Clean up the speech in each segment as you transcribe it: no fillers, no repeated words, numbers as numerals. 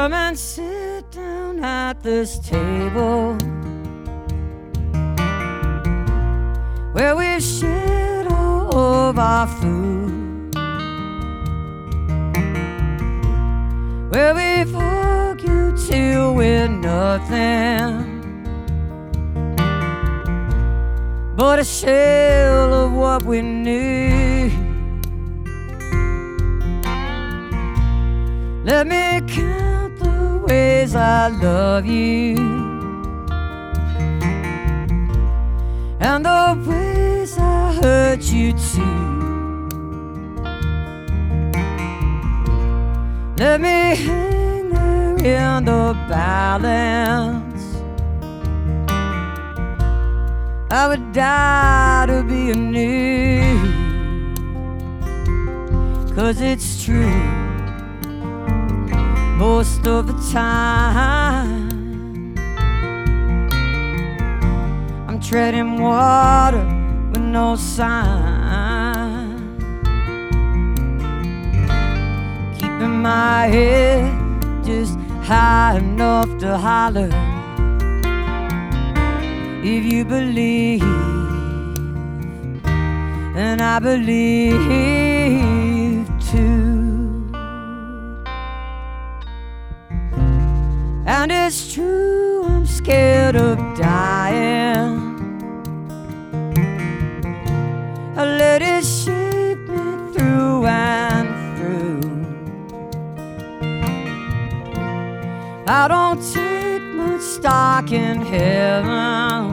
Come and sit down at this table where we've shared all of our food, where we've argued till we're nothing but a shell of what we knew. Let me count the ways I love you and the ways I hurt you too. Let me hang there in the balance. I would die to be anew, 'cause it's true, most of the time I'm treading water with no sign, keeping my head just high enough to holler if you believe, and I believe too. And it's true, I'm scared of dying. I let it shape me through and through. I don't take much stock in heaven.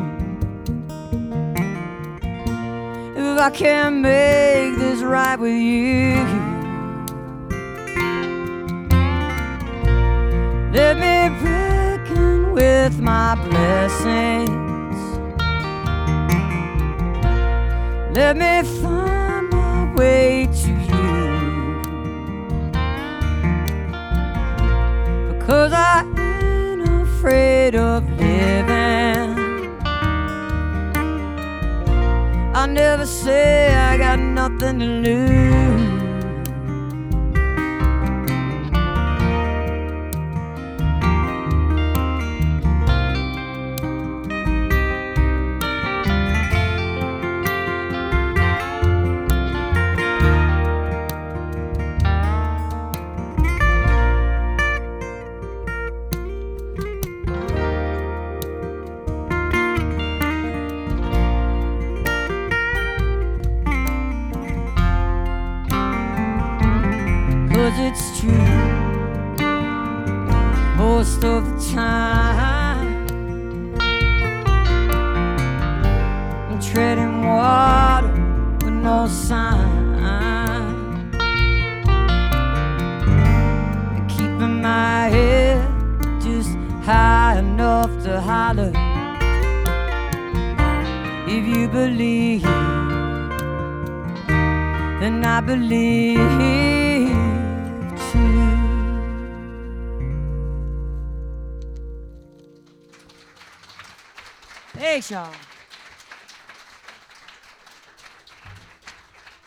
If I can't make this right with you, let me reckon with my blessings. Let me find my way to you, because I ain't afraid of living. I never say I got nothing to lose. It's true, most of the time I'm treading water with no sign, and keeping my head just high enough to holler if you believe, then I believe. Thanks, y'all.